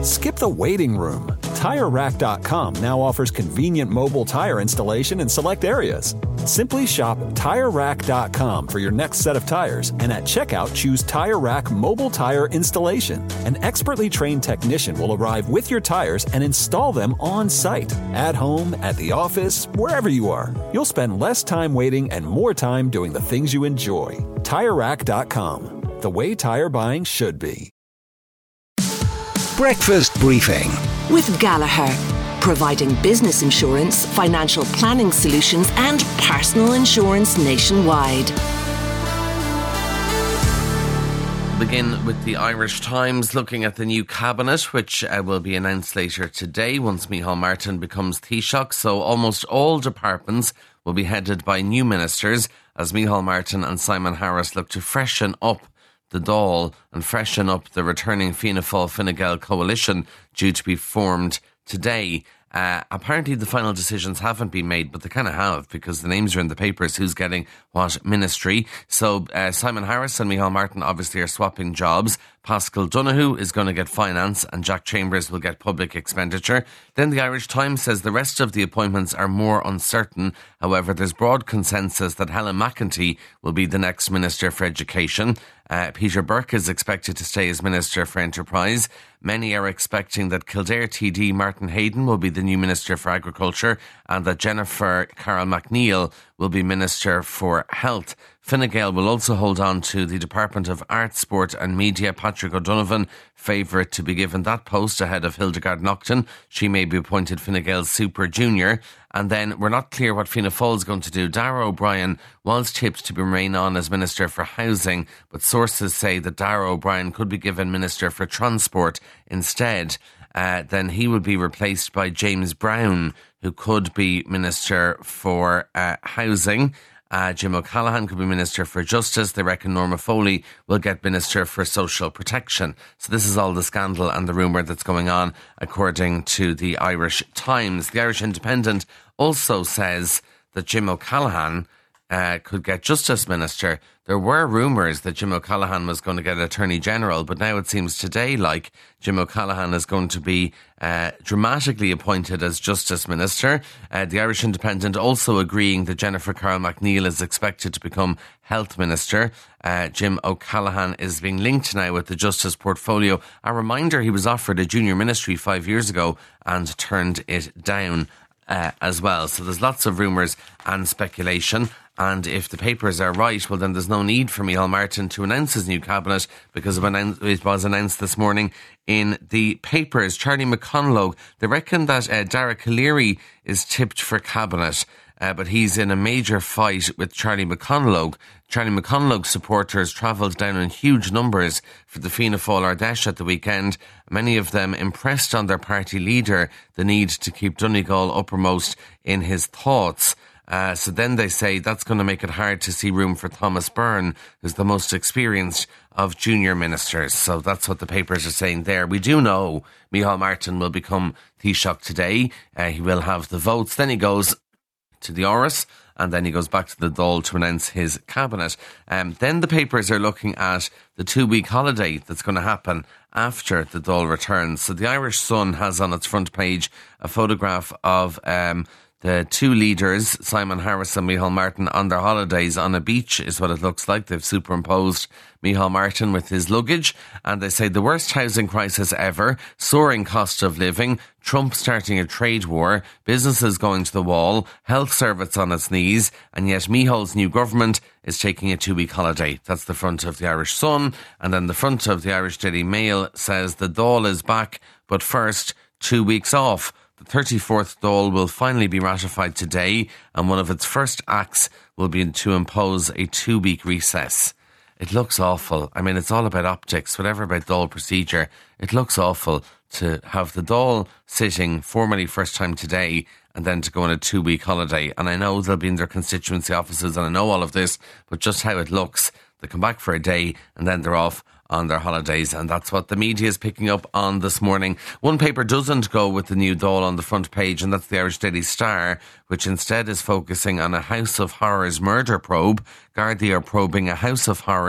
Skip the waiting room. TireRack.com now offers convenient mobile tire installation in select areas. Simply shop TireRack.com for your next set of tires, and at checkout, choose Tire Rack Mobile Tire Installation. An expertly trained technician will arrive with your tires and install them on site. At home, at the office, wherever you are. You'll spend less time waiting and more time doing the things you enjoy. TireRack.com. The way tire buying should be. Breakfast Briefing with Gallagher, providing business insurance, financial planning solutions and personal insurance nationwide. Begin with the Irish Times, looking at the new cabinet, which will be announced later today once Micheál Martin becomes Taoiseach. So almost all departments will be headed by new ministers as Micheál Martin and Simon Harris look to freshen up the Dáil and freshen up the returning Fianna Fáil-Fine Gael coalition due to be formed today. Apparently the final decisions haven't been made, but they kind of have, because the names are in the papers who's getting what ministry. So Simon Harris and Micheál Martin obviously are swapping jobs. Paschal Donoghue is going to get finance and Jack Chambers will get public expenditure. Then the Irish Times says the rest of the appointments are more uncertain. However, there's broad consensus that Helen McEntee will be the next Minister for Education. Peter Burke is expected to stay as Minister for Enterprise. Many are expecting that Kildare TD Martin Hayden will be the new Minister for Agriculture and that Jennifer Carroll MacNeill will be Minister for Health. Fine Gael will also hold on to the Department of Art, Sport and Media. Patrick O'Donovan, favourite to be given that post ahead of Hildegard Naughton. She may be appointed Fine Gael's Super Junior. And then we're not clear what Fianna Fáil is going to do. Darragh O'Brien was tipped to remain on as Minister for Housing, but sources say that Darragh O'Brien could be given Minister for Transport instead. Then he would be replaced by James Brown, who could be Minister for Housing. Jim O'Callaghan could be Minister for Justice. They reckon Norma Foley will get Minister for Social Protection. So this is all the scandal and the rumour that's going on, according to the Irish Times. The Irish Independent also says that Jim O'Callaghan could get Justice Minister. There were rumours that Jim O'Callaghan was going to get Attorney General, but now it seems today like Jim O'Callaghan is going to be dramatically appointed as Justice Minister. The Irish Independent also agreeing that Jennifer Carroll MacNeill is expected to become Health Minister. Jim O'Callaghan is being linked now with the Justice portfolio. A reminder, he was offered a junior ministry 5 years ago and turned it down as well. So there's lots of rumours and speculation. And if the papers are right, well, then there's no need for Micheál Martin to announce his new cabinet, because it was announced this morning in the papers. Charlie McConalogue, they reckon that Dara Calleary is tipped for cabinet, but he's in a major fight with Charlie McConalogue. Charlie McConalogue supporters travelled down in huge numbers for the Fianna Fáil Ardèche at the weekend, many of them impressed on their party leader the need to keep Donegal uppermost in his thoughts. So then they say that's going to make it hard to see room for Thomas Byrne, who's the most experienced of junior ministers. So that's what the papers are saying there. We do know Micheál Martin will become Taoiseach today. He will have the votes. Then he goes to the Áras, and then he goes back to the Dáil to announce his cabinet. Then the papers are looking at the 2-week holiday that's going to happen after the Dáil returns. So the Irish Sun has on its front page a photograph of the two leaders, Simon Harris and Micheál Martin, on their holidays on a beach is what it looks like. They've superimposed Micheál Martin with his luggage, and they say the worst housing crisis ever, soaring cost of living, Trump starting a trade war, businesses going to the wall, health service on its knees, and yet Micheál's new government is taking a 2-week holiday. That's the front of the Irish Sun. And then the front of the Irish Daily Mail says the Dáil is back, but first 2 weeks off. The 34th Dáil will finally be ratified today, and one of its first acts will be to impose a 2-week recess. It looks awful. I mean, it's all about optics, whatever about Dáil procedure. It looks awful to have the Dáil sitting formally first time today and then to go on a 2-week holiday. And I know they'll be in their constituency offices, and I know all of this, but just how it looks. They come back for a day and then they're off on their holidays, and that's what the media is picking up on this morning. One paper doesn't go with the new Dáil on the front page, and that's the Irish Daily Star, which instead is focusing on a House of Horrors murder probe. Gardaí are probing a House of Horrors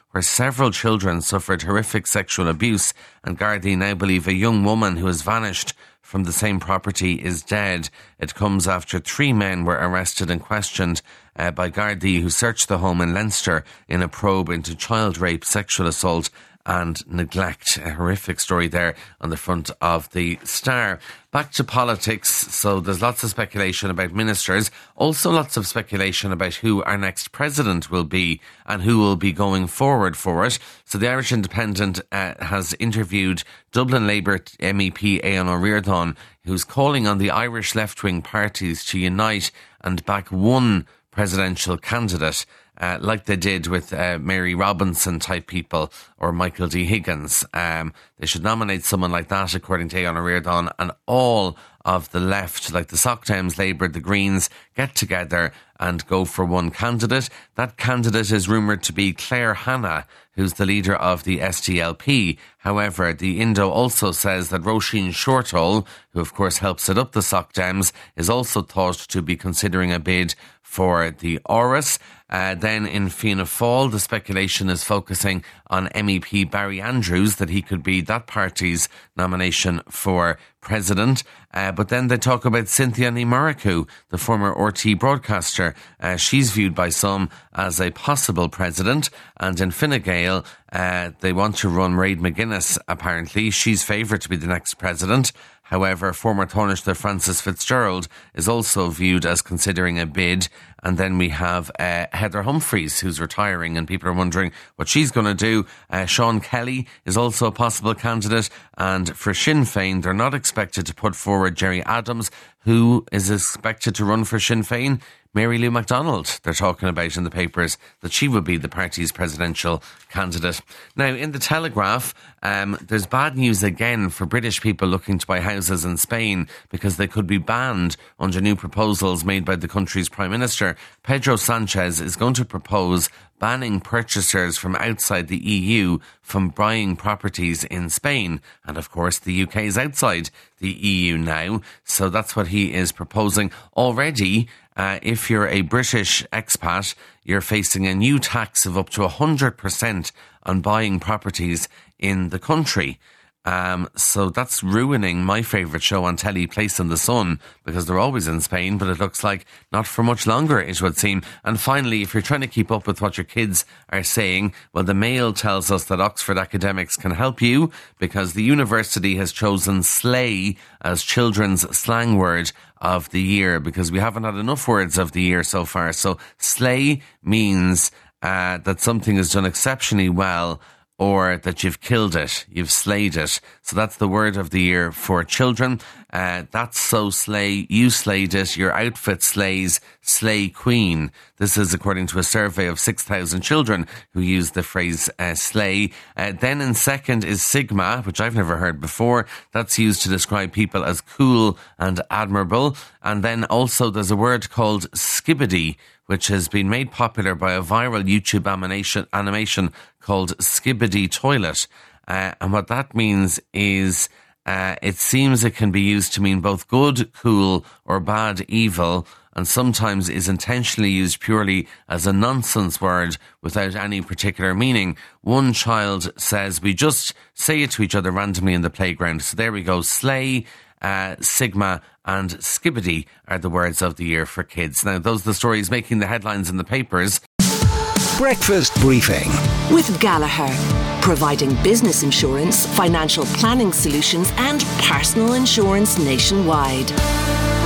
where several children suffered horrific sexual abuse, and Gardaí now believe a young woman who has vanished from the same property is dead. It comes after 3 men were arrested and questioned by Gardaí, who searched the home in Leinster in a probe into child rape, sexual assault and neglect. A horrific story there on the front of the Star. Back to politics. So there's lots of speculation about ministers, also lots of speculation about who our next president will be and who will be going forward for it. So the Irish Independent has interviewed Dublin Labour MEP Aodhán Ó Ríordáin, who's calling on the Irish left-wing parties to unite and back one presidential candidate, like they did with Mary Robinson type people or Michael D. Higgins. They should nominate someone like that, according to Aodhán Ó Ríordáin, and all of the left, like the Sockdowns, Labour, the Greens, get together and go for one candidate. That candidate is rumoured to be Claire Hanna, who's the leader of the SDLP. However, the Indo also says that Roisin Shortall, who of course helped set up the Sockdowns, is also thought to be considering a bid for the Áras. Then in Fianna Fáil, the speculation is focusing on MEP Barry Andrews, that he could be that party's nomination for president. But then they talk about Cynthia Ní Murricu, the former RT broadcaster. She's viewed by some as a possible president. And in Fine Gael, they want to run Mairead McGuinness, apparently. She's favoured to be the next president. However, former Taoiseach Francis Fitzgerald is also viewed as considering a bid. And then we have Heather Humphreys, who's retiring, and people are wondering what she's going to do. Sean Kelly is also a possible candidate. And for Sinn Féin, they're not expected to put forward Gerry Adams, who is expected to run for Sinn Féin. Mary Lou MacDonald, they're talking about in the papers that she would be the party's presidential candidate. Now, in the Telegraph, there's bad news again for British people looking to buy houses in Spain, because they could be banned under new proposals made by the country's Prime Minister. Pedro Sanchez is going to propose banning purchasers from outside the EU from buying properties in Spain. And of course, the UK is outside the EU now, so that's what he is proposing. Already, if you're a British expat, you're facing a new tax of up to 100% on buying properties in the country. So that's ruining my favourite show on telly, Place in the Sun, because they're always in Spain, but it looks like not for much longer, it would seem. And finally, if you're trying to keep up with what your kids are saying, well, the Mail tells us that Oxford academics can help you, because the university has chosen slay as children's slang word of the year, because we haven't had enough words of the year so far. So slay means that something is done exceptionally well, or that you've killed it, you've slayed it. So that's the word of the year for children. That's so slay, you slayed it, your outfit slays, slay queen. This is according to a survey of 6,000 children who use the phrase slay. Then in second is sigma, which I've never heard before. That's used to describe people as cool and admirable. And then also there's a word called skibbity, which has been made popular by a viral YouTube animation called Skibbity Toilet. And what that means is it seems it can be used to mean both good, cool, or bad, evil, and sometimes is intentionally used purely as a nonsense word without any particular meaning. One child says, we just say it to each other randomly in the playground. So there we go. Slay, sigma and skibbity are the words of the year for kids. Now, those are the stories making the headlines in the papers. Breakfast Briefing With Gallagher, providing business insurance, financial planning solutions and personal insurance nationwide.